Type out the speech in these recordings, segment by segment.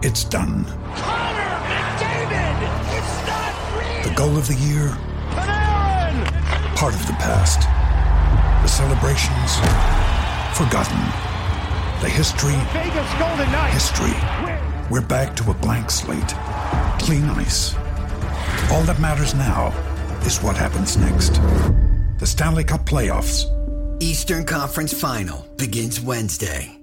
It's done. Connor McDavid! It's not real! The goal of the year? Panarin! Part of the past. The celebrations? Forgotten. The history? Vegas Golden Knights! History. We're back to a blank slate. Clean ice. All that matters now is what happens next. The Stanley Cup Playoffs. Eastern Conference Final begins Wednesday.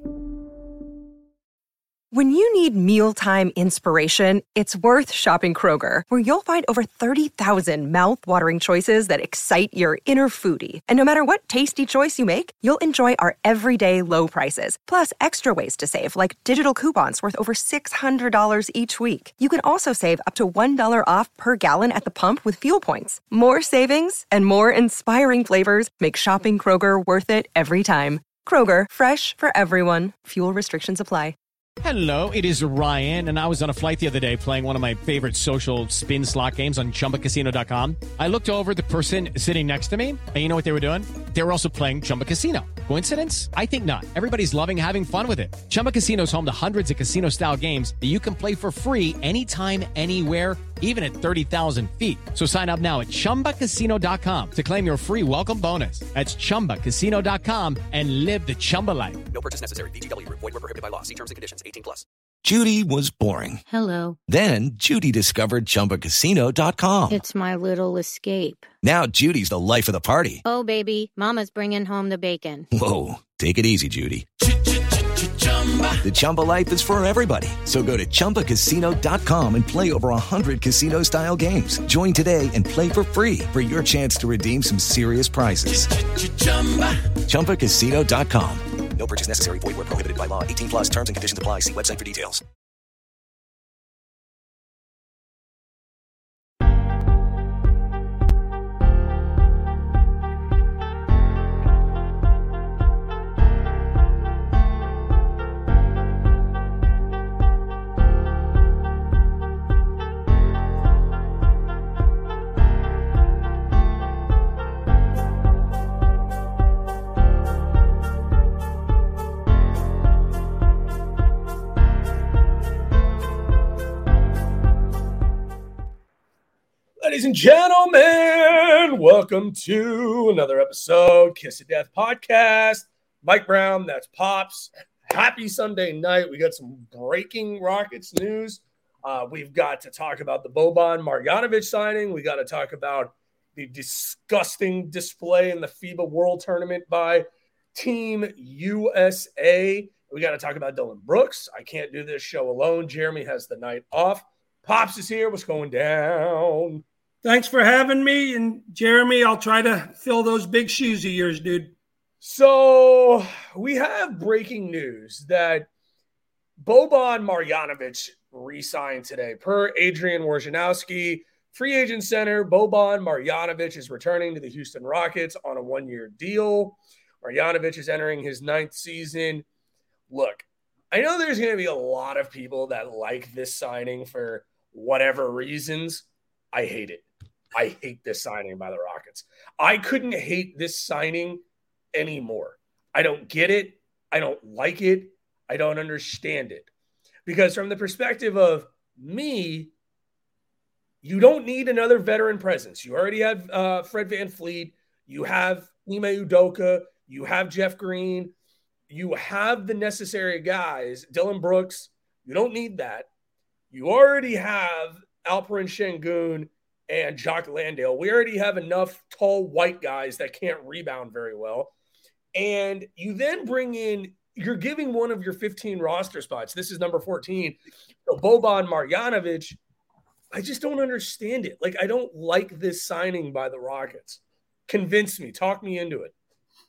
When you need mealtime inspiration, it's worth shopping Kroger, where you'll find over 30,000 mouth-watering choices that excite your inner foodie. And no matter what tasty choice you make, you'll enjoy our everyday low prices, plus extra ways to save, like digital coupons worth over $600 each week. You can also save up to $1 off per gallon at the pump with fuel points. More savings and more inspiring flavors make shopping Kroger worth it every time. Kroger, fresh for everyone. Fuel restrictions apply. Hello, it is Ryan, and I was on a flight the other day playing one of my favorite social spin slot games on ChumbaCasino.com. I looked over at the person sitting next to me, and you know what they were doing? They were also playing Chumba Casino. Coincidence? I think not. Everybody's loving having fun with it. Chumba Casino is home to hundreds of casino-style games that you can play for free anytime, anywhere, even at 30,000 feet. So sign up now at ChumbaCasino.com to claim your free welcome bonus. That's ChumbaCasino.com and live the Chumba life. No purchase necessary. VGW. Void where prohibited by law. See terms and conditions. 18+. Judy was boring. Hello. Then Judy discovered ChumbaCasino.com. It's my little escape. Now Judy's the life of the party. Oh, baby, mama's bringing home the bacon. Whoa, take it easy, Judy. The Chumba life is for everybody. So go to ChumbaCasino.com and play over 100 casino-style games. Join today and play for free for your chance to redeem some serious prizes. ChumbaCasino.com. No purchase necessary. Void where prohibited by law. 18+. Terms and conditions apply. See website for details. Ladies and gentlemen, welcome to another episode, Kiss of Death Podcast. Mike Brown, that's Pops. Happy Sunday night. We got some breaking Rockets news. We've got to talk about the Boban Marjanovic signing. We got to talk about the disgusting display in the FIBA World Tournament by Team USA. We got to talk about Dillon Brooks. I can't do this show alone. Jeremy has the night off. Pops is here. What's going down? Thanks for having me. And Jeremy, I'll try to fill those big shoes of yours, dude. So we have breaking news that Boban Marjanovic re-signed today. Per Adrian Wojnarowski, free agent center, Boban Marjanovic is returning to the Houston Rockets on a one-year deal. Marjanovic is entering his 9th season. Look, I know there's going to be a lot of people that like this signing for whatever reasons. I hate it. I hate this signing by the Rockets. I couldn't hate this signing anymore. I don't get it. I don't like it. I don't understand it. Because from the perspective of me, you don't need another veteran presence. You already have Fred VanVleet. You have Ime Udoka. You have Jeff Green. You have the necessary guys. Dillon Brooks. You don't need that. You already have Alperen Şengün and Jacques Landale. We already have enough tall white guys that can't rebound very well. And you then bring in, you're giving one of your 15 roster spots. This is number 14. So Boban Marjanovic, I just don't understand it. Like, I don't like this signing by the Rockets. Convince me. Talk me into it.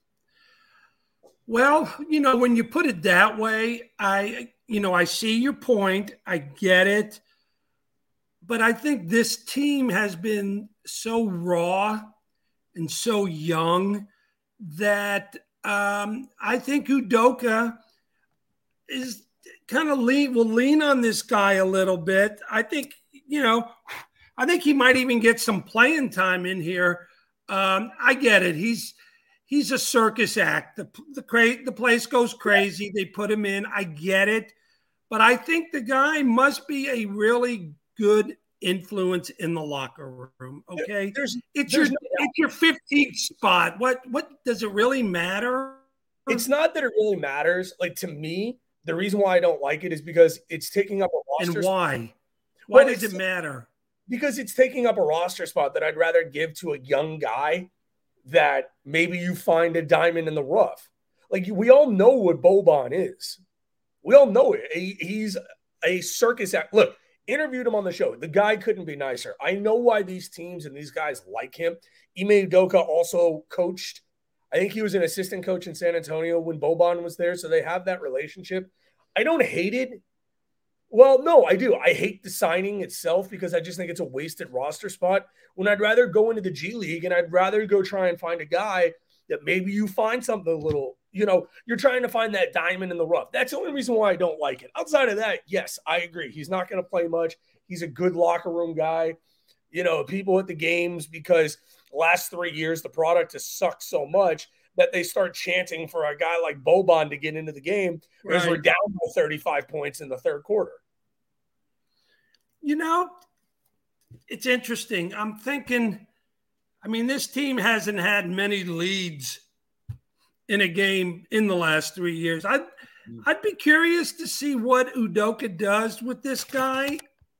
Well, when you put it that way, I see your point. I get it. But I think this team has been so raw and so young that I think Udoka is kind of will lean on this guy a little bit. I think he might even get some playing time in here. I get it. He's a circus act. The place goes crazy. They put him in. I get it. but I think the guy must be a really good influence in the locker room. Okay, it's your 15th spot. What does it really matter? It's not that it really matters. Like, to me, the reason why I don't like it is because it's taking up a roster. And why? Why does it matter? Because it's taking up a roster spot that I'd rather give to a young guy that maybe you find a diamond in the rough. Like, we all know what Boban is. We all know it. He's a circus act. Look, interviewed him on the show. The guy couldn't be nicer. I know why these teams and these guys like him. Ime Udoka also coached. I think he was an assistant coach in San Antonio when Boban was there, so they have that relationship. I don't hate it. Well, no, I do. I hate the signing itself because I just think it's a wasted roster spot when I'd rather go into the G League and I'd rather go try and find a guy that maybe you find something a little, you're trying to find that diamond in the rough. That's the only reason why I don't like it. Outside of that, yes, I agree. He's not going to play much. He's a good locker room guy. People at the games, because the last 3 years, the product has sucked so much that they start chanting for a guy like Boban to get into the game because we're down by 35 points in the third quarter. It's interesting. I'm thinking, this team hasn't had many leads in a game in the last 3 years. I'd be curious to see what Udoka does with this guy.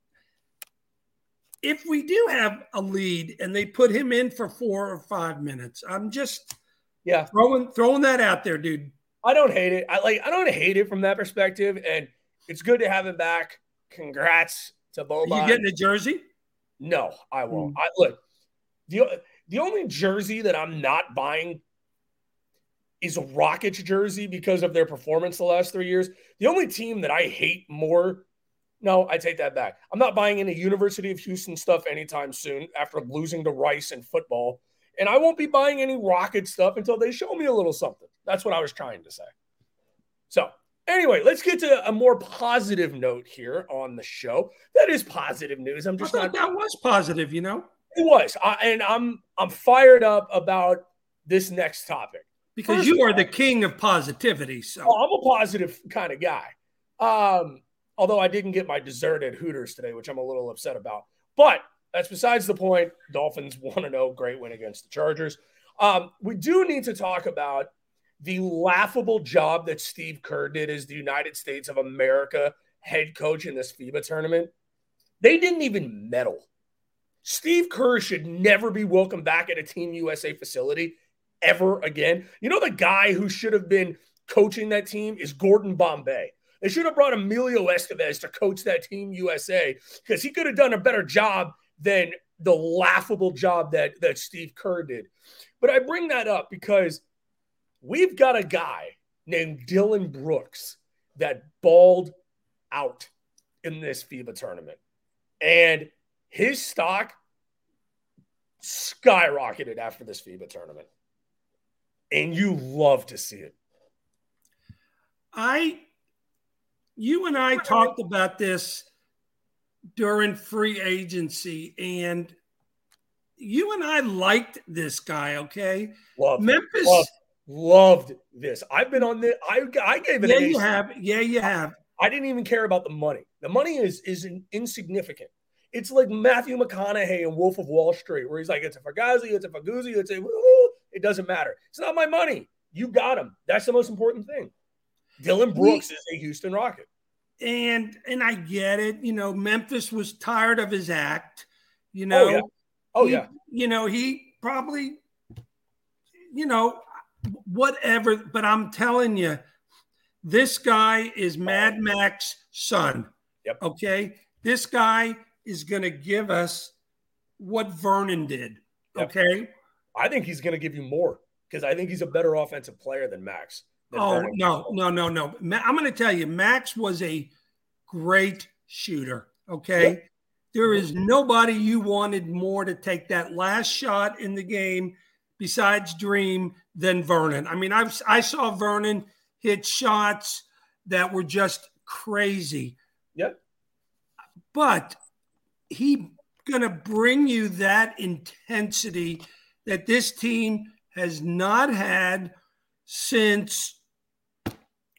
If we do have a lead and they put him in for 4 or 5 minutes, I'm just throwing that out there, dude. I don't hate it. I don't hate it from that perspective, and it's good to have him back. Congrats to Boban. Are you getting a jersey? No, I won't. Look, the only jersey that I'm not buying is a Rockets jersey because of their performance the last 3 years. The only team that I hate more, no, I take that back. I'm not buying any University of Houston stuff anytime soon after losing to Rice in football. And I won't be buying any Rocket stuff until they show me a little something. That's what I was trying to say. So anyway, let's get to a more positive note here on the show. That is positive news. That was positive, It was. And I'm fired up about this next topic. Because you are the king of positivity. So I'm a positive kind of guy. Although I didn't get my dessert at Hooters today, which I'm a little upset about. But that's besides the point. Dolphins 1-0, great win against the Chargers. We do need to talk about the laughable job that Steve Kerr did as the United States of America head coach in this FIBA tournament. They didn't even medal. Steve Kerr should never be welcomed back at a Team USA facility ever again. The guy who should have been coaching that team is Gordon Bombay. They should have brought Emilio Estevez to coach that Team USA because he could have done a better job than the laughable job that Steve Kerr did. But I bring that up because we've got a guy named Dylan Brooks that balled out in this FIBA tournament. And his stock skyrocketed after this FIBA tournament. And you love to see it. You and I talked about this during free agency, and you and I liked this guy, okay? Loved this. I've been on this. I gave it. Yeah, you have. Yeah, you have. I didn't even care about the money. The money is insignificant. It's like Matthew McConaughey in Wolf of Wall Street, where he's like, it's a Fugazi, it's a Faguzi, it's a woo. It doesn't matter. It's not my money. You got him. That's the most important thing. Dylan Brooks is a Houston Rocket. And I get it. Memphis was tired of his act. He probably, whatever. But I'm telling you, this guy is Mad Max's son. Yep. Okay? This guy is going to give us what Vernon did. Yep. Okay? I think he's going to give you more because I think he's a better offensive player than Max. No. I'm going to tell you, Max was a great shooter, okay? Yep. There is nobody you wanted more to take that last shot in the game besides Dream than Vernon. I saw Vernon hit shots that were just crazy. Yep. But he going to bring you that intensity that this team has not had since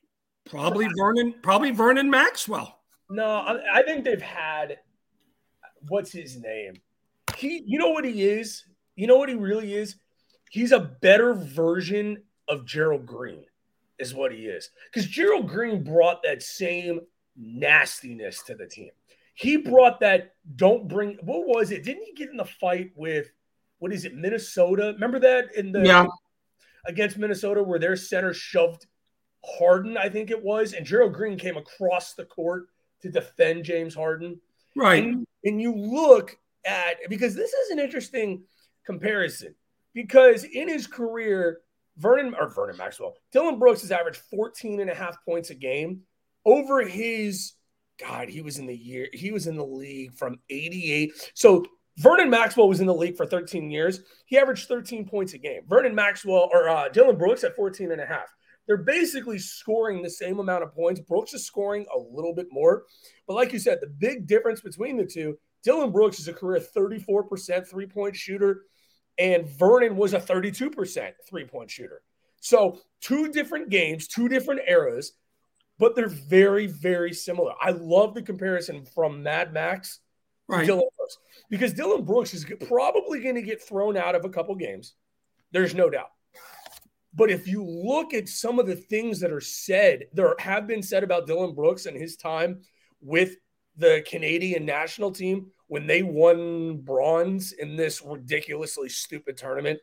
Probably Vernon Maxwell. No, I think they've had, what's his name? You know what he is? You know what he really is? He's a better version of Gerald Green is what he is. Because Gerald Green brought that same nastiness to the team. He brought that what was it? Didn't he get in the fight with, what is it, Minnesota? Remember that against Minnesota where their center shoved Harden, I think it was, and Gerald Green came across the court to defend James Harden. Right. And you look at, because this is an interesting comparison, because in his career, Vernon Maxwell, Dillon Brooks has averaged 14.5 points a game over his, he was in the league from 88. So Vernon Maxwell was in the league for 13 years. He averaged 13 points a game. Dillon Brooks at 14.5. They're basically scoring the same amount of points. Brooks is scoring a little bit more. But like you said, the big difference between the two, Dillon Brooks is a career 34% three-point shooter, and Vernon was a 32% three-point shooter. So 2 different games, 2 different eras, but they're very, very similar. I love the comparison from Mad Max to Dillon Brooks, because Dillon Brooks is probably going to get thrown out of a couple games. There's no doubt. But if you look at some of the things that have been said about Dillon Brooks and his time with the Canadian national team when they won bronze in this ridiculously stupid tournament.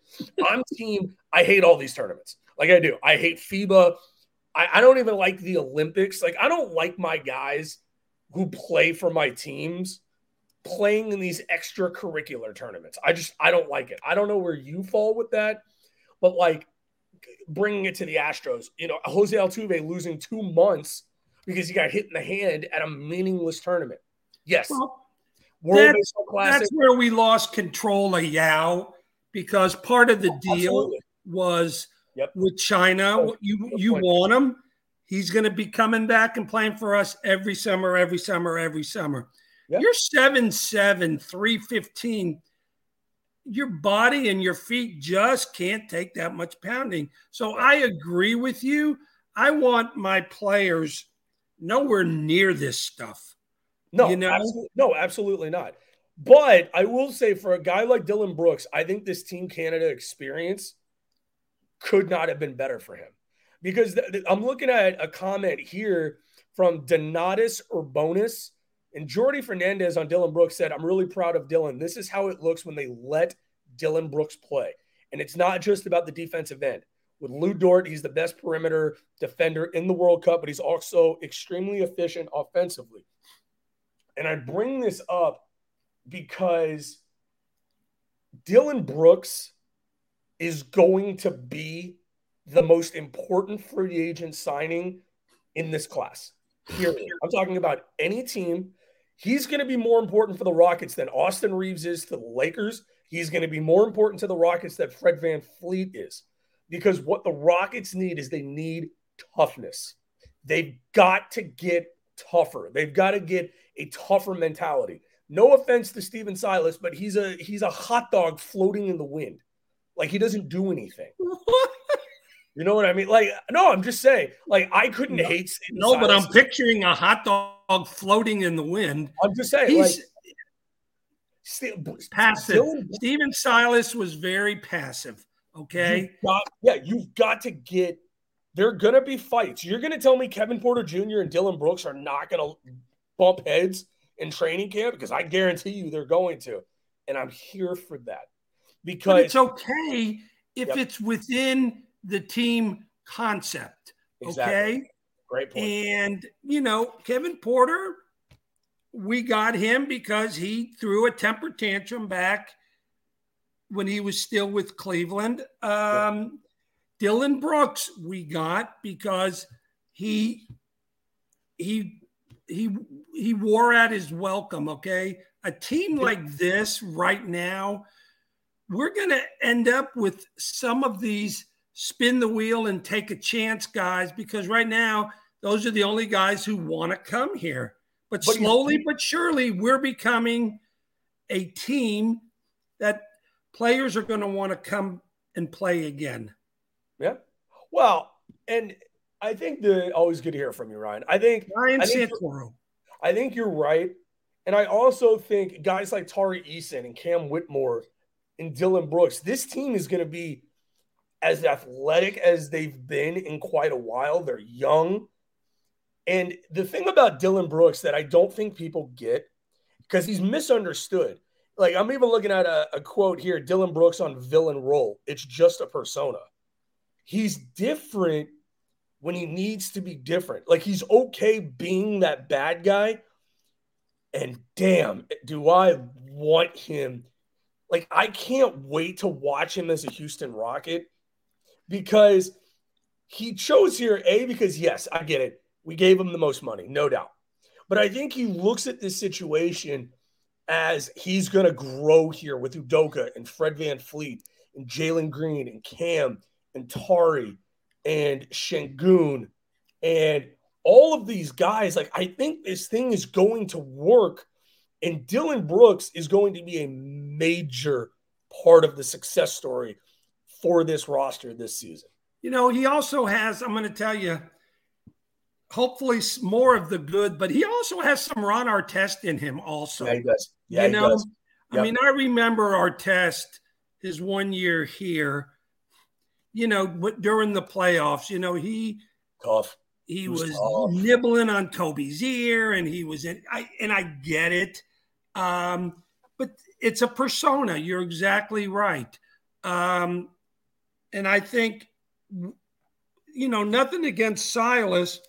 I hate all these tournaments. Like I do. I hate FIBA. I don't even like the Olympics. Like I don't like my guys who play for my teams playing in these extracurricular tournaments. I don't like it. I don't know where you fall with that, but like, bringing it to the Astros, Jose Altuve losing 2 months because he got hit in the hand at a meaningless tournament. Yes. Well, that's where we lost control of Yao, because part of the deal was with China. You want him. He's going to be coming back and playing for us every summer. Yep. You're 7'7", 315. Your body and your feet just can't take that much pounding. So I agree with you. I want my players nowhere near this stuff. No, absolutely not. But I will say, for a guy like Dillon Brooks, I think this Team Canada experience could not have been better for him. Because I'm looking at a comment here from Donatus Urbanus. And Jordy Fernandez on Dillon Brooks said, "I'm really proud of Dillon. This is how it looks when they let Dillon Brooks play. And it's not just about the defensive end. With Lou Dort, he's the best perimeter defender in the World Cup, but he's also extremely efficient offensively." And I bring this up because Dillon Brooks is going to be the most important free agent signing in this class. Period. I'm talking about any team. He's going to be more important for the Rockets than Austin Reeves is to the Lakers. He's going to be more important to the Rockets than Fred VanVleet is. Because what the Rockets need is they need toughness. They've got to get tougher. They've got to get a tougher mentality. No offense to Steven Silas, but he's a hot dog floating in the wind. Like, he doesn't do anything. You know what I mean? Like, no, I'm just saying. Like, I couldn't hate Steven Silas. But I'm picturing a hot dog floating in the wind. I'm just saying. He's passive. Steven Silas was very passive. Okay? You've got to get – there are going to be fights. You're going to tell me Kevin Porter Jr. and Dillon Brooks are not going to bump heads in training camp? Because I guarantee you they're going to. And I'm here for that. Because but it's okay if it's within the team concept. Exactly. Okay? Great point. And, Kevin Porter, we got him because he threw a temper tantrum back when he was still with Cleveland. Dillon Brooks we got because he wore out his welcome, okay? A team like this right now, we're going to end up with some of these spin the wheel and take a chance guys, because right now those are the only guys who want to come here. But slowly but surely, we're becoming a team that players are going to want to come and play again. Yeah. Well, and I think always good to hear from you, Ryan. Ryan Santoro. I think you're right. And I also think guys like Tari Eason and Cam Whitmore and Dylan Brooks, this team is going to be as athletic as they've been in quite a while. They're young. And the thing about Dylan Brooks that I don't think people get, because he's misunderstood. Like, I'm even looking at a quote here, Dylan Brooks on Villain Roll. It's just a persona. He's different when he needs to be different. Like, he's okay being that bad guy. And damn, do I want him. Like, I can't wait to watch him as a Houston Rocket because he chose here, because, yes, I get it. We gave him the most money, no doubt. But I think he looks at this situation as he's going to grow here with Udoka and Fred VanVleet and Jalen Green and Cam and Tari and Şengün and all of these guys. Like, I think this thing is going to work, and Dylan Brooks is going to be a major part of the success story for this roster this season. You know, he also has, I'm going to tell you, hopefully more of the good, but he also has some Ron Artest in him also. Yeah, he does. Yeah, he does. Yep. I mean, I remember Artest, his 1 year here, you know, during the playoffs, you know, he was nibbling on Kobe's ear, and he was in, I get it. But it's a persona. You're exactly right. And I think, you know, nothing against Silas.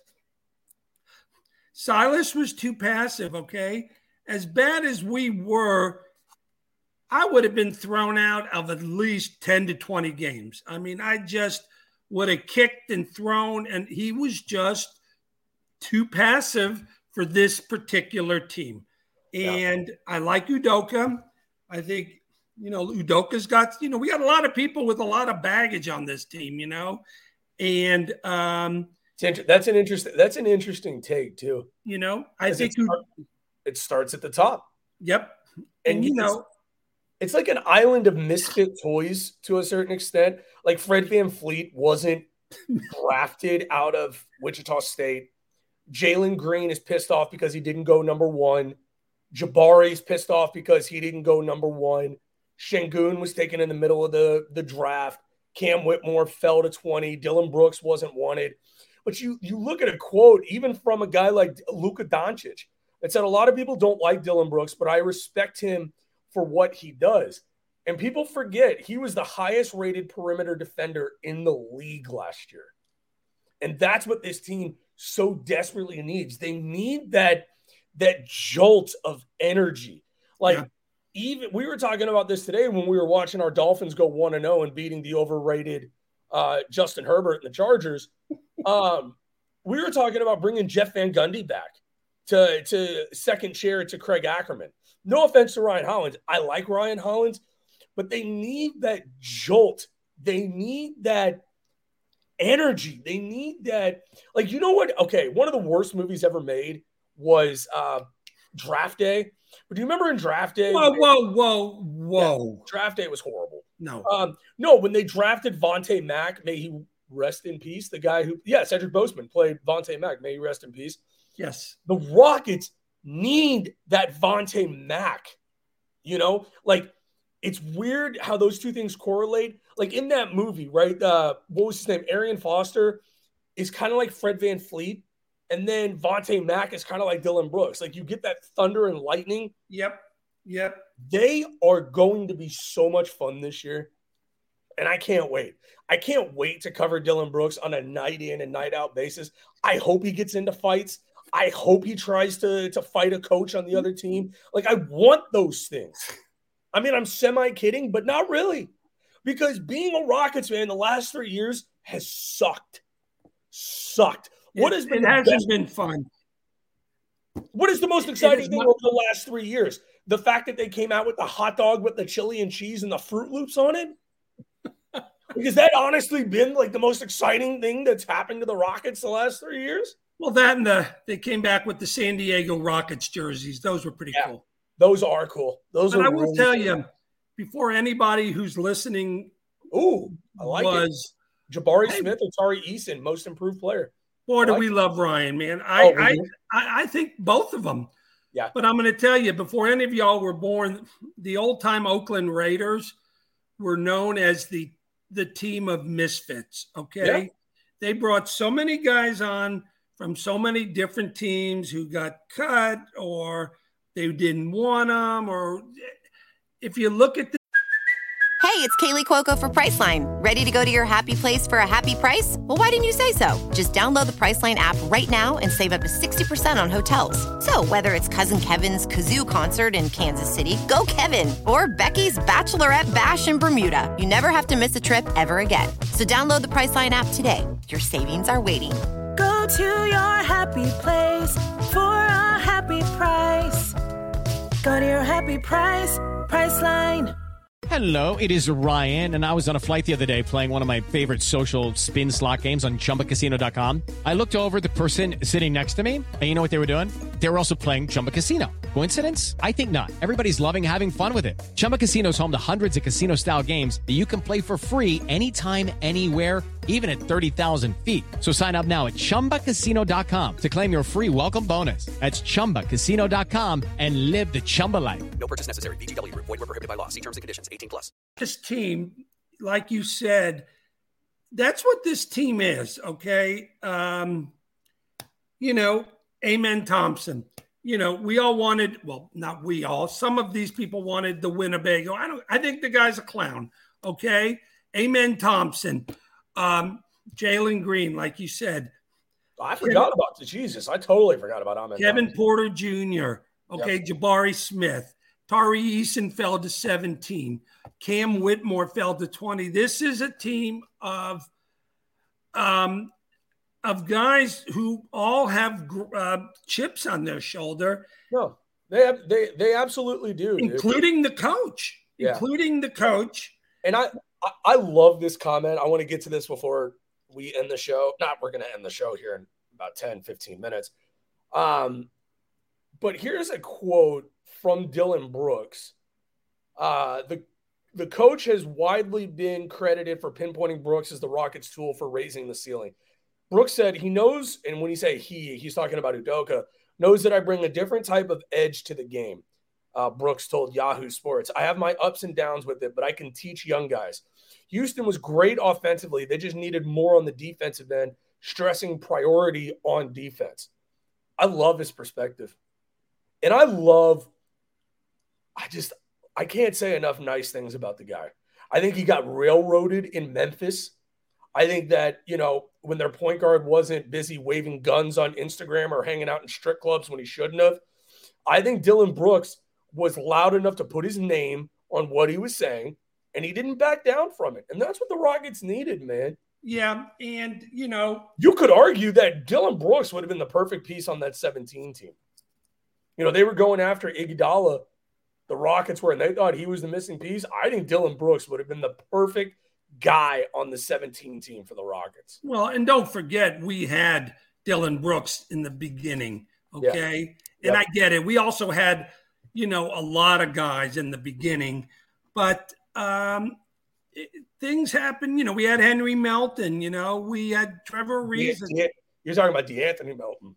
Silas was too passive, okay? As bad as we were, I would have been thrown out of at least 10 to 20 games. I mean, I just would have kicked and thrown, and he was just too passive for this particular team. And I like Udoka. I think, you know, Udoka's got, you know, we got a lot of people with a lot of baggage on this team, you know, and that's an interesting take too. You know, I think it starts at the top. Yep. And you know, it's like an island of misfit toys to a certain extent. Like Fred VanVleet wasn't drafted out of Wichita State. Jalen Green is pissed off because he didn't go number 1. Jabari's pissed off because he didn't go number 1. Şengün was taken in the middle of the draft. Cam Whitmore fell to 20. Dylan Brooks wasn't wanted. But you look at a quote, even from a guy like Luka Doncic, that said a lot of people don't like Dylan Brooks, but I respect him for what he does. And people forget he was the highest rated perimeter defender in the league last year. And that's what this team so desperately needs. They need that jolt of energy. Like, even we were talking about this today when we were watching our Dolphins go 1-0 and beating the overrated Justin Herbert and the Chargers. We were talking about bringing Jeff Van Gundy back to second chair to Craig Ackerman. No offense to Ryan Hollins. I like Ryan Hollins, but they need that jolt. They need that energy. They need that. Like, you know what? Okay, one of the worst movies ever made was Draft Day. But do you remember in Draft Day? Whoa. Yeah, Draft Day was horrible. No, when they drafted Vontae Mack, may he rest in peace. The guy who, Cedric Boseman played Vontae Mack. May he rest in peace. Yes. The Rockets need that Vontae Mack. You know, like, it's weird how those two things correlate. Like in that movie, right? What was his name? Arian Foster is kind of like Fred VanVleet. And then Vontae Mack is kind of like Dylan Brooks. Like, you get that thunder and lightning. Yep. They are going to be so much fun this year. And I can't wait. I can't wait to cover Dylan Brooks on a night in and night out basis. I hope he gets into fights. I hope he tries to fight a coach on the other team. Like, I want those things. I mean, I'm semi-kidding, but not really. Because being a Rockets fan the last 3 years has sucked. What has been? It hasn't been fun. What is the most exciting thing over the last 3 years? The fact that they came out with the hot dog with the chili and cheese and the Fruit Loops on it? Because that honestly been like the most exciting thing that's happened to the Rockets the last 3 years? Well, that and they came back with the San Diego Rockets jerseys. Those were pretty cool. Those are cool. But I will tell you, before anybody who's listening I like it. Jabari Smith or Tari Eason, most improved player. Boy, do we love Ryan, man. I think both of them. Yeah. But I'm going to tell you, before any of y'all were born, the old-time Oakland Raiders were known as the team of misfits, okay? Yeah. They brought so many guys on from so many different teams who got cut or they didn't want them. Or if you look at Hey, it's Kaylee Cuoco for Priceline. Ready to go to your happy place for a happy price? Well, why didn't you say so? Just download the Priceline app right now and save up to 60% on hotels. So whether it's Cousin Kevin's Kazoo Concert in Kansas City, go Kevin, or Becky's Bachelorette Bash in Bermuda, you never have to miss a trip ever again. So download the Priceline app today. Your savings are waiting. Go to your happy place for a happy price. Go to your happy price, Priceline. Hello, it is Ryan, and I was on a flight the other day playing one of my favorite social spin slot games on ChumbaCasino.com. I looked over the person sitting next to me, and you know what they were doing? They were also playing Chumba Casino. Coincidence? I think not. Everybody's loving having fun with it. Chumba Casino is home to hundreds of casino-style games that you can play for free anytime, anywhere, even at 30,000 feet. So sign up now at ChumbaCasino.com to claim your free welcome bonus. That's ChumbaCasino.com and live the Chumba life. No purchase necessary. VGW. Void where prohibited by law. See terms and conditions. 18+. This team, like you said, that's what this team is, okay? Amen Thompson. We all wanted, well, not we all, some of these people wanted the Winnebago. I think the guy's a clown, okay? Amen Thompson. Jalen Green, like you said. I forgot about the Jesus. I totally forgot about Amen Kevin Thompson. Porter Jr., okay, yep. Jabari Smith. Tari Eason fell to 17. Cam Whitmore fell to 20. This is a team of guys who all have chips on their shoulder. No, they absolutely do, including the coach. Yeah. Including the coach. And I love this comment. I want to get to this before we end the show. We're going to end the show here in about 10, 15 minutes. But here's a quote from Dylan Brooks. The coach has widely been credited for pinpointing Brooks as the Rockets' tool for raising the ceiling. Brooks said he knows, and when he say he's talking about Udoka, knows that I bring a different type of edge to the game. Brooks told Yahoo Sports, I have my ups and downs with it, but I can teach young guys. Houston was great offensively. They just needed more on the defensive end, stressing priority on defense. I love his perspective. And I can't say enough nice things about the guy. I think he got railroaded in Memphis. I think that, when their point guard wasn't busy waving guns on Instagram or hanging out in strip clubs when he shouldn't have, I think Dylan Brooks was loud enough to put his name on what he was saying, and he didn't back down from it. And that's what the Rockets needed, man. Yeah, and, you could argue that Dylan Brooks would have been the perfect piece on that 17 team. They were going after Iguodala, the Rockets were, and they thought he was the missing piece. I think Dylan Brooks would have been the perfect guy on the 17 team for the Rockets. Well, and don't forget, we had Dylan Brooks in the beginning, okay? Yeah. And I get it. We also had, a lot of guys in the beginning, but things happen. We had Henry Melton, we had Trevor Reeves. You're talking about DeAnthony Melton.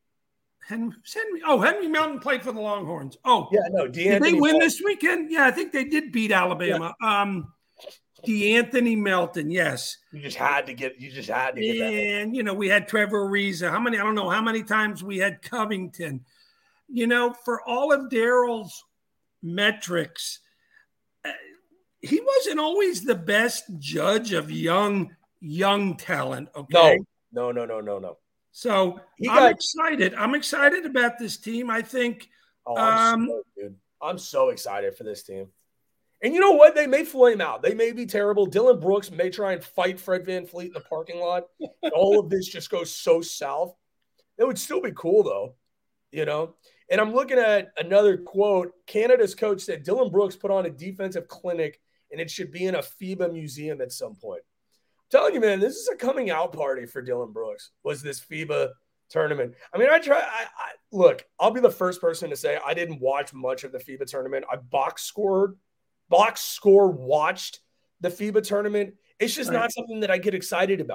Henry Melton played for the Longhorns. Oh, yeah, no. Did they win this weekend? Yeah, I think they did beat Alabama. Yeah. DeAnthony Melton, yes. You just had to get that. And, we had Trevor Ariza. I don't know how many times we had Covington. For all of Daryl's metrics, he wasn't always the best judge of young talent, okay? No. So I'm excited. I'm excited about this team. I think I'm so excited for this team. And you know what? They may flame out. They may be terrible. Dylan Brooks may try and fight Fred VanVleet in the parking lot. All of this just goes so south. It would still be cool, though, And I'm looking at another quote. Canada's coach said Dylan Brooks put on a defensive clinic, and it should be in a FIBA museum at some point. I'm telling you, man, this is a coming out party for Dylan Brooks, was this FIBA tournament. I mean, look, I'll be the first person to say I didn't watch much of the FIBA tournament. I box score watched the FIBA tournament. It's just not something that I get excited about.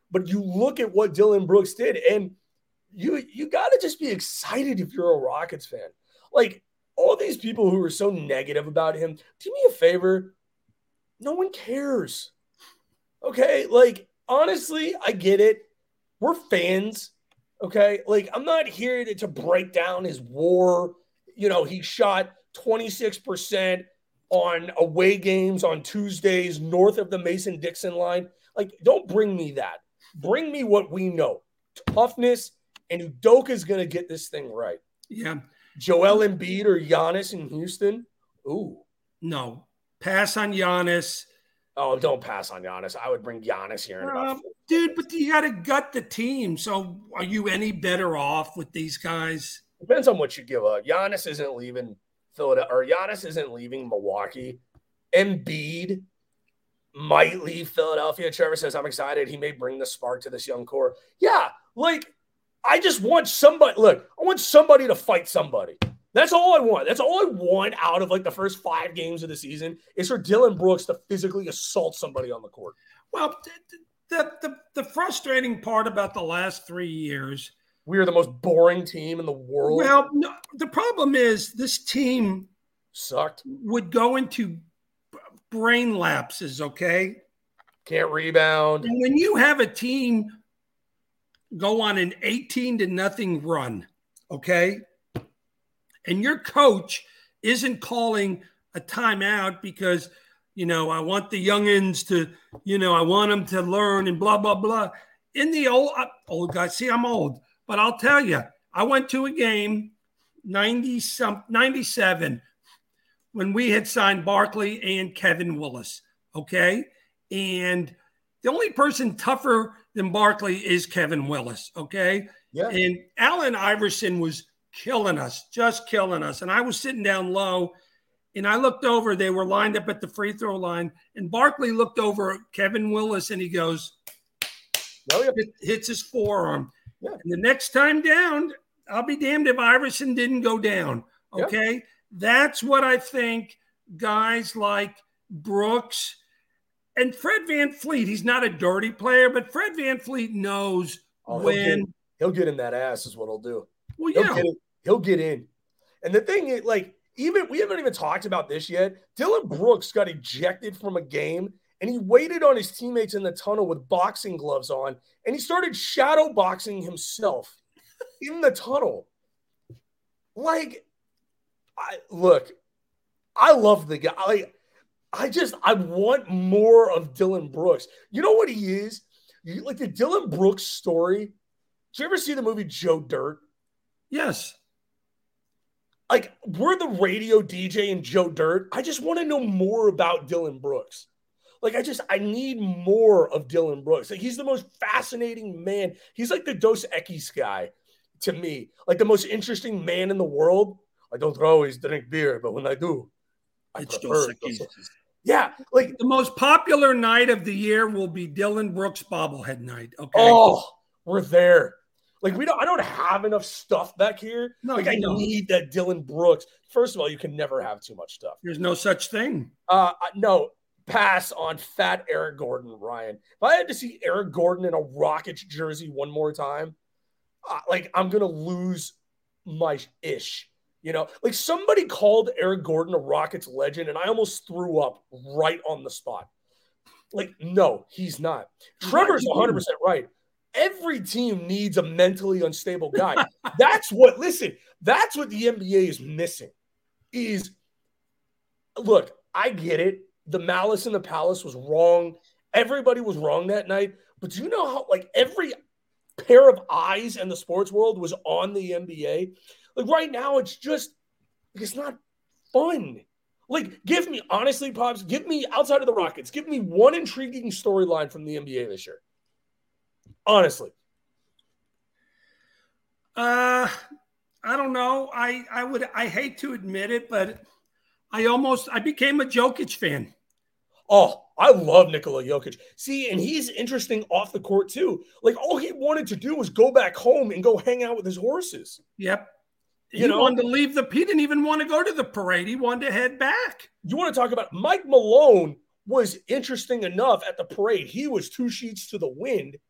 But you look at what Dillon Brooks did, and you got to just be excited if you're a Rockets fan. Like, all these people who are so negative about him, do me a favor. No one cares. Okay? Like, honestly, I get it. We're fans. Okay? Like, I'm not here to break down his war. You know, he shot 26% on away games on Tuesdays north of the Mason-Dixon line. Like, don't bring me that. Bring me what we know. Toughness, and Udoka's going to get this thing right. Yeah. Joel Embiid or Giannis in Houston? Ooh. No. Pass on Giannis. Oh, don't pass on Giannis. I would bring Giannis here in about dude, but you got to gut the team. So are you any better off with these guys? Depends on what you give up. Giannis isn't leaving Philadelphia, or Giannis isn't leaving Milwaukee. Embiid might leave Philadelphia. Trevor says, I'm excited. He may bring the spark to this young core. Yeah, like, I just want somebody. Look, I want somebody to fight somebody. That's all I want. That's all I want out of, like, the first 5 games of the season is for Dillon Brooks to physically assault somebody on the court. Well, the frustrating part about the last 3 years, we are the most boring team in the world. Well, no, the problem is this team sucked. Would go into brain lapses, okay? Can't rebound. And when you have a team go on an 18-0 run, okay, and your coach isn't calling a timeout because, you know, I want the youngins to, you know, I want them to learn and blah, blah, blah. In the old guys, see, I'm old. But I'll tell you, I went to a game, 97, when we had signed Barkley and Kevin Willis, okay? And the only person tougher than Barkley is Kevin Willis, okay? Yeah. And Allen Iverson was killing us, just killing us. And I was sitting down low, and I looked over. They were lined up at the free throw line, and Barkley looked over at Kevin Willis, and he goes, hits his forearm. Yeah. And the next time down, I'll be damned if Iverson didn't go down. Okay. Yeah. That's what I think guys like Brooks and Fred VanVleet. He's not a dirty player, but Fred VanVleet knows when he'll get in that ass is what he'll do. Well, yeah. He'll get in. And the thing is, like, we haven't even talked about this yet. Dillon Brooks got ejected from a game, and he waited on his teammates in the tunnel with boxing gloves on, and he started shadow boxing himself in the tunnel. Like, I love the guy. Like, I want more of Dillon Brooks. You know what he is? Like the Dillon Brooks story. Did you ever see the movie Joe Dirt? Yes. Like, we're the radio DJ in Joe Dirt. I just want to know more about Dillon Brooks. Like, I need more of Dillon Brooks. Like, he's the most fascinating man. He's like the Dos Equis guy to me. Like, the most interesting man in the world. I don't always drink beer, but when I do, it's Dos Equis. Yeah. Like, the most popular night of the year will be Dillon Brooks bobblehead night. Okay. Oh, we're there. Like, I don't have enough stuff back here. No, like, I need that Dillon Brooks. First of all, you can never have too much stuff. There's no such thing. No. Pass on fat Eric Gordon, Ryan. If I had to see Eric Gordon in a Rockets jersey one more time, like, I'm going to lose my ish. You know, like, somebody called Eric Gordon a Rockets legend, and I almost threw up right on the spot. Like, no, he's not. Trevor's 100% right. Every team needs a mentally unstable guy. That's what the NBA is missing is, look, I get it. The Malice in the Palace was wrong. Everybody was wrong that night. But do you know how, like, every pair of eyes in the sports world was on the NBA? Like, right now, it's not fun. Like, give me, honestly, Pops, outside of the Rockets, give me one intriguing storyline from the NBA this year. Honestly. I don't know. I hate to admit it, but I became a Jokic fan. Oh, I love Nikola Jokic. See, and he's interesting off the court too. Like, all he wanted to do was go back home and go hang out with his horses. Yep. He wanted to leave he didn't even want to go to the parade. He wanted to head back. You want to talk about Mike Malone was interesting enough at the parade. He was 2 sheets to the wind.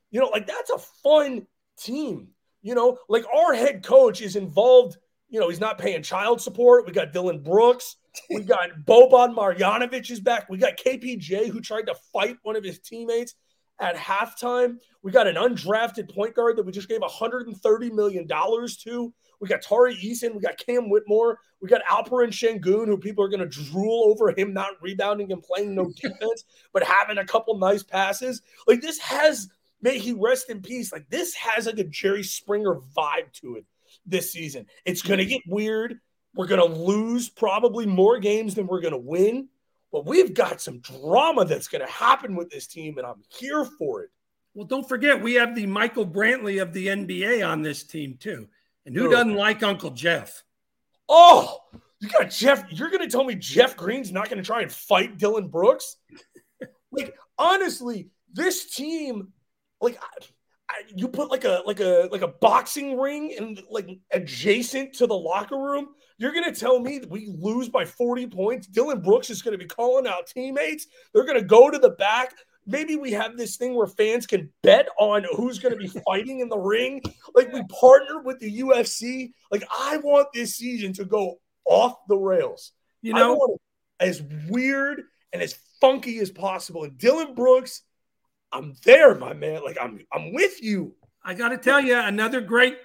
You know, like that's a fun team. You know, like our head coach is involved. You know, he's not paying child support. We got Dylan Brooks. We got Boban Marjanovic is back. We got KPJ, who tried to fight one of his teammates at halftime. We got an undrafted point guard that we just gave $130 million to. We got Tari Eason. We got Cam Whitmore. We got Alperen Şengün, who people are going to drool over him not rebounding and playing no defense, but having a couple nice passes. Like this has, may he rest in peace. Like this has like a Jerry Springer vibe to it this season. It's going to get weird. We're going to lose probably more games than we're going to win, but we've got some drama that's going to happen with this team, and I'm here for it. Well, don't forget, we have the Michael Brantley of the NBA on this team too. And who doesn't like Uncle Jeff? Oh, you got Jeff. You're going to tell me Jeff Green's not going to try and fight Dylan Brooks? Like, honestly, this team, like, you put like a boxing ring and like adjacent to the locker room. You're going to tell me that we lose by 40 points? Dylan Brooks is going to be calling out teammates. They're going to go to the back. Maybe we have this thing where fans can bet on who's going to be fighting in the ring. Like we partner with the UFC. Like I want this season to go off the rails. You know, I want it as weird and as funky as possible. And Dylan Brooks, I'm there, my man. Like I'm with you. I got to tell you, another great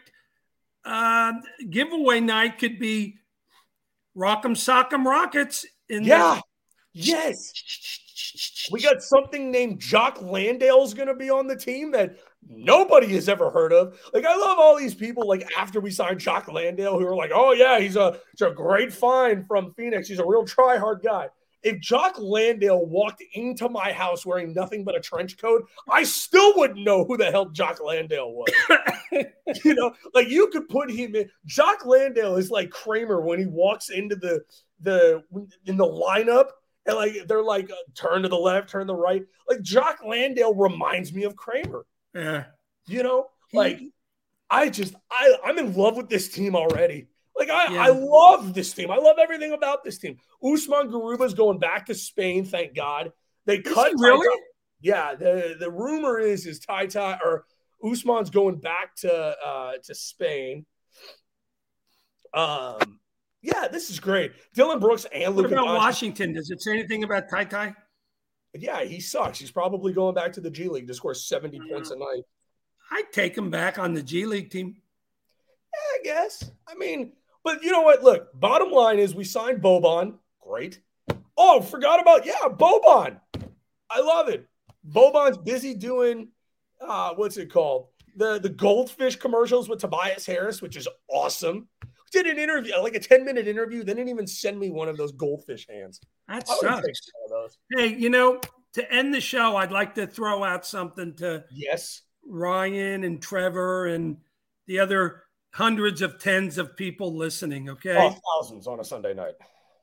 giveaway night could be Rock'em Sock'em Rockets. Yes. We got something named Jock Landale's going to be on the team that nobody has ever heard of. Like, I love all these people, like, after we signed Jock Landale, who are like, oh, yeah, he's a great find from Phoenix. He's a real try-hard guy. If Jock Landale walked into my house wearing nothing but a trench coat, I still wouldn't know who the hell Jock Landale was. You know, like, you could put him in. Jock Landale is like Kramer when he walks into the lineup. And like they're like turn to the left, turn to the right. Like Jock Landale reminds me of Kramer. Yeah, you know, like I'm in love with this team already. Like I love this team. I love everything about this team. Usman Garuba's going back to Spain. Thank God they cut. Really? Yeah. The rumor is Ty or Usman's going back to Spain. Yeah, this is great. Dylan Brooks and Luka. What about Washington? Does it say anything about Ty? Yeah, he sucks. He's probably going back to the G League to score 70 points a night. I'd take him back on the G League team. Yeah, I guess. I mean, but you know what? Look, bottom line is we signed Boban. Great. Oh, forgot about, Boban. I love it. Boban's busy doing, what's it called? The goldfish commercials with Tobias Harris, which is awesome. Did an interview, like a 10-minute interview. They didn't even send me one of those goldfish hands. That sucks. Hey, you know, to end the show, I'd like to throw out something to Ryan and Trevor and the other hundreds of tens of people listening, okay? Oh, thousands on a Sunday night.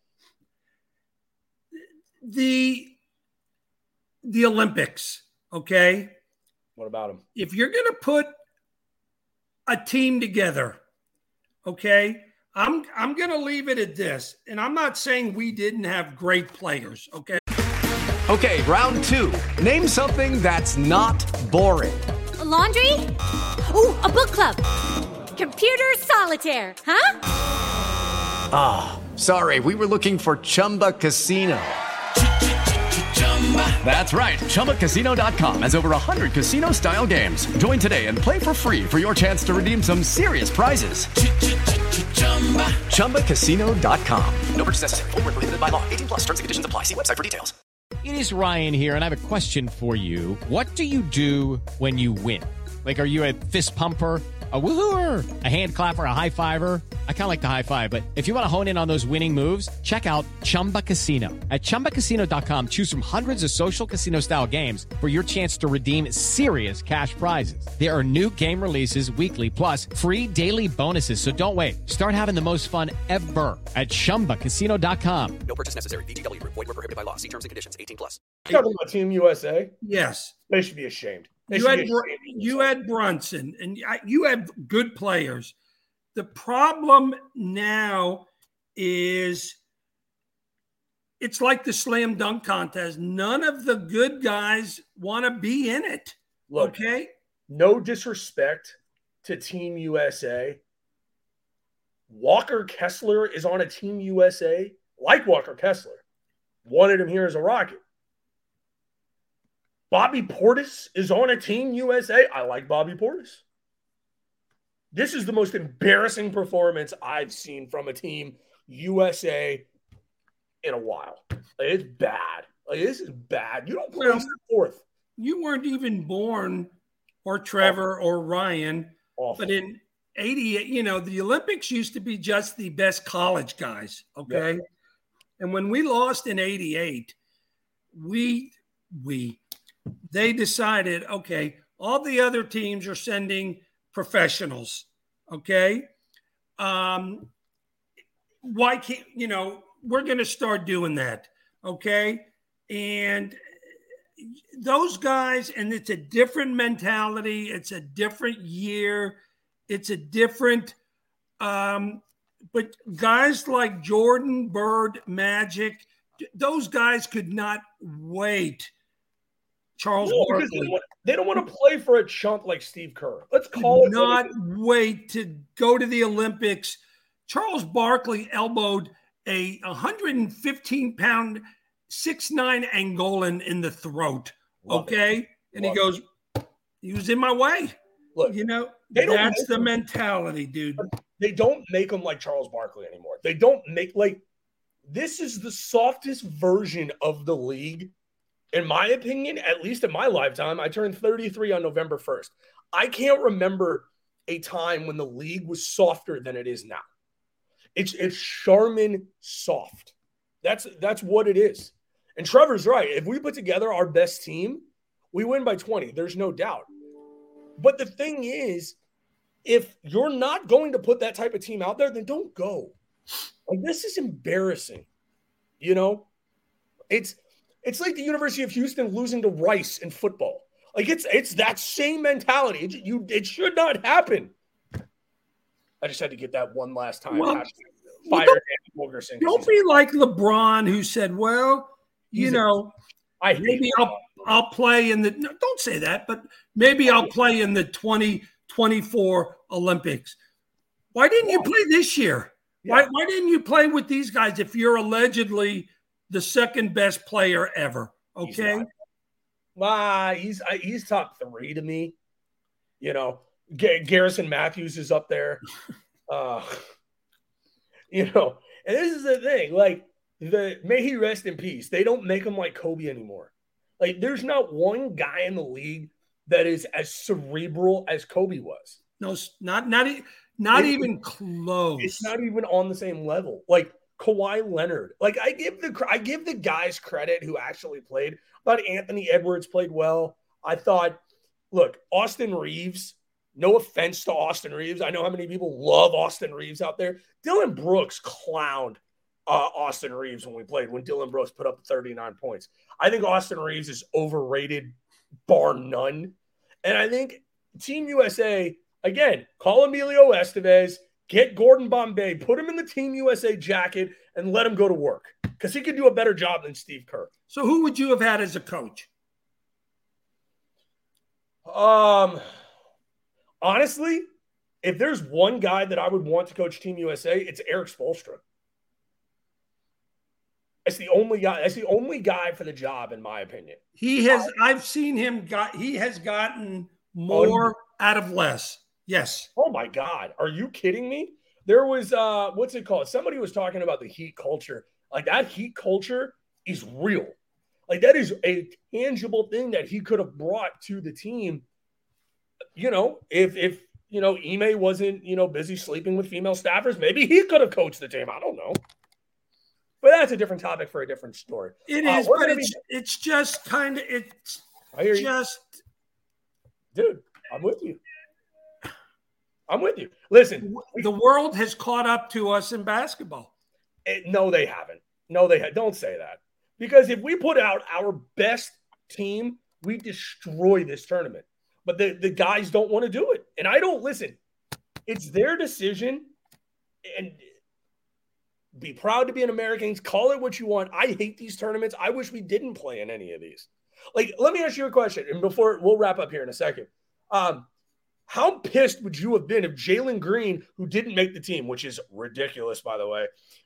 The Olympics, okay? What about them? If you're going to put a team together, okay, I'm going to leave it at this. And I'm not saying we didn't have great players, okay? Okay, round two. Name something that's not boring. A laundry? Ooh, a book club. Computer solitaire, huh? Ah, sorry, we were looking for Chumba Casino. That's right. ChumbaCasino.com has over 100 casino-style games. Join today and play for free for your chance to redeem some serious prizes. ChumbaCasino.com. No purchase necessary. Void where prohibited by law. 18+ terms and conditions apply. See website for details. It is Ryan here, and I have a question for you. What do you do when you win? Like, are you a fist pumper, a woohooer, a hand clapper, a high fiver? I kind of like the high five, but if you want to hone in on those winning moves, check out Chumba Casino. At ChumbaCasino.com, choose from hundreds of social casino-style games for your chance to redeem serious cash prizes. There are new game releases weekly, plus free daily bonuses. So don't wait. Start having the most fun ever at ChumbaCasino.com. No purchase necessary. VGW. Void where prohibited by law. See terms and conditions. 18+. Talking about Team USA? Yes. They should be ashamed. You had Brunson, and you had good players. The problem now is it's like the slam dunk contest. None of the good guys want to be in it. Look, okay? no disrespect to Team USA, Walker Kessler is on a Team USA. Like Walker Kessler. Wanted him here as a Rocket. Bobby Portis is on a Team USA. I like Bobby Portis. This is the most embarrassing performance I've seen from a Team USA in a while. Like, it's bad. Like, this is bad. You don't play fourth. You weren't even born, or Trevor or Ryan. Awful. But in 88, the Olympics used to be just the best college guys, okay? Yeah. And when we lost in 88, they decided, okay, all the other teams are sending professionals, okay? Why can't, we're going to start doing that, okay? And those guys, and it's a different mentality. It's a different year. It's a different, but guys like Jordan, Bird, Magic, those guys could not wait. Charles Barkley. They don't want to play for a chump like Steve Kerr. Let's call it. Not wait to go to the Olympics. Charles Barkley elbowed a 115-pound, 6'9" Angolan in the throat. Okay. And he goes, he was in my way. Look, that's the mentality, dude. They don't make them like Charles Barkley anymore. They don't make this is the softest version of the league. In my opinion, at least in my lifetime. I turned 33 on November 1st. I can't remember a time when the league was softer than it is now. It's Charmin soft. That's what it is. And Trevor's right. If we put together our best team, we win by 20. There's no doubt. But the thing is, if you're not going to put that type of team out there, then don't go. This is embarrassing. It's like the University of Houston losing to Rice in football. It's that same mentality. It should not happen. I just had to get that one last time. Well, Wilkerson. Don't be like LeBron, who said, "Well, maybe I'll play in the." No, don't say that, but maybe I'll play in the 2024 Olympics. Why didn't you play this year? Yeah. Why didn't you play with these guys if you're allegedly the second best player ever? Okay. He's top 3 to me. Garrison Matthews is up there. And this is the thing, may he rest in peace. They don't make him like Kobe anymore. There's not one guy in the league that is as cerebral as Kobe was. No, not even close. It's not even on the same level. Kawhi Leonard. I give the guys credit who actually played. I thought Anthony Edwards played well. I thought, Austin Reeves, no offense to Austin Reeves. I know how many people love Austin Reeves out there. Dylan Brooks clowned Austin Reeves when Dylan Brooks put up 39 points. I think Austin Reeves is overrated, bar none. And I think Team USA, again, call Emilio Estevez, get Gordon Bombay, put him in the Team USA jacket, and let him go to work because he could do a better job than Steve Kerr. So who would you have had as a coach? Honestly, if there's one guy that I would want to coach Team USA, it's Eric Spoelstra. That's the only guy. That's the only guy for the job, in my opinion. I've seen him. He has gotten more out of less. Yes. Oh my God. Are you kidding me? There was what's it called? Somebody was talking about the Heat culture. That Heat culture is real. That is a tangible thing that he could have brought to the team. If Ime wasn't, busy sleeping with female staffers, maybe he could have coached the team. I don't know. But that's a different topic for a different story. It is, but it's just kind of, it's just. Dude, I'm with you. Listen. The world has caught up to us in basketball. No, they haven't. Don't say that. Because if we put out our best team, we destroy this tournament. But the guys don't want to do it. And I don't listen. It's their decision. And be proud to be an American. Call it what you want. I hate these tournaments. I wish we didn't play in any of these. Let me ask you a question. And before we'll wrap up here in a second. How pissed would you have been if Jalen Green, who didn't make the team, which is ridiculous, by the way.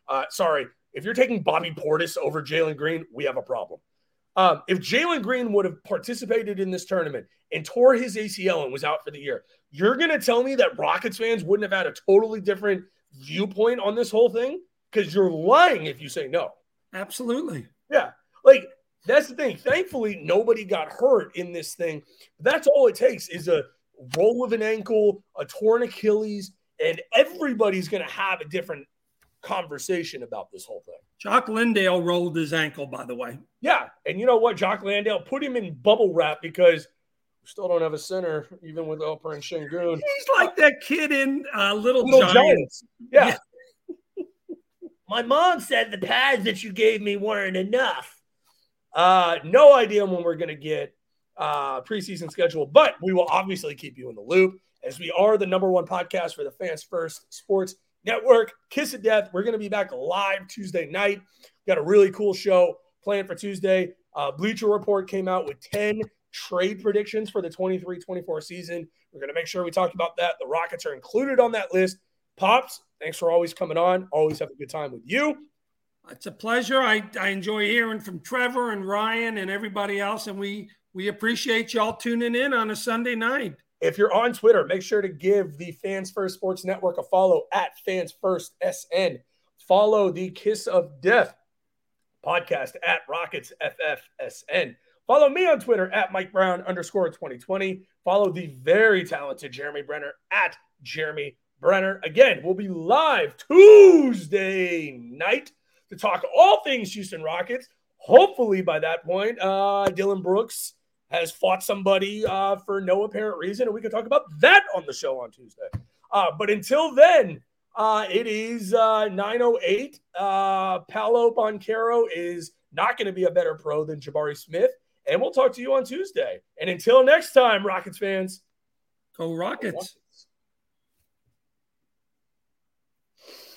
If you're taking Bobby Portis over Jalen Green, we have a problem. If Jalen Green would have participated in this tournament and tore his ACL and was out for the year, you're going to tell me that Rockets fans wouldn't have had a totally different viewpoint on this whole thing? Because you're lying if you say no. Absolutely. Yeah. That's the thing. Thankfully, nobody got hurt in this thing. That's all it takes is a roll of an ankle, a torn Achilles, and everybody's going to have a different conversation about this whole thing. Jock Landale rolled his ankle, by the way. Yeah. And you know what? Jock Landale put him in bubble wrap because we still don't have a center, even with Alperen Şengün. He's like that kid in Little Giants. Yeah. My mom said the pads that you gave me weren't enough. No idea when we're going to get preseason schedule, but we will obviously keep you in the loop as we are the #1 podcast for the Fans First Sports Network. Kiss of Death. We're going to be back live Tuesday night. Got a really cool show planned for Tuesday. Bleacher Report came out with 10 trade predictions for the 23-24 season. We're going to make sure we talk about that. The Rockets are included on that list. Pops, thanks for always coming on. Always have a good time with you. It's a pleasure. I enjoy hearing from Trevor and Ryan and everybody else, and we appreciate y'all tuning in on a Sunday night. If you're on Twitter, make sure to give the Fans First Sports Network a follow at Fans First SN. Follow the Kiss of Death podcast at Rockets FFSN. Follow me on Twitter at Mike Brown _2020. Follow the very talented Jeremy Brenner at Jeremy Brenner. Again, we'll be live Tuesday night to talk all things Houston Rockets. Hopefully by that point, Dylan Brooks has fought somebody for no apparent reason, and we can talk about that on the show on Tuesday. But until then, it is 9:08. Paolo Banchero is not going to be a better pro than Jabari Smith, and we'll talk to you on Tuesday. And until next time, Rockets fans, go Rockets.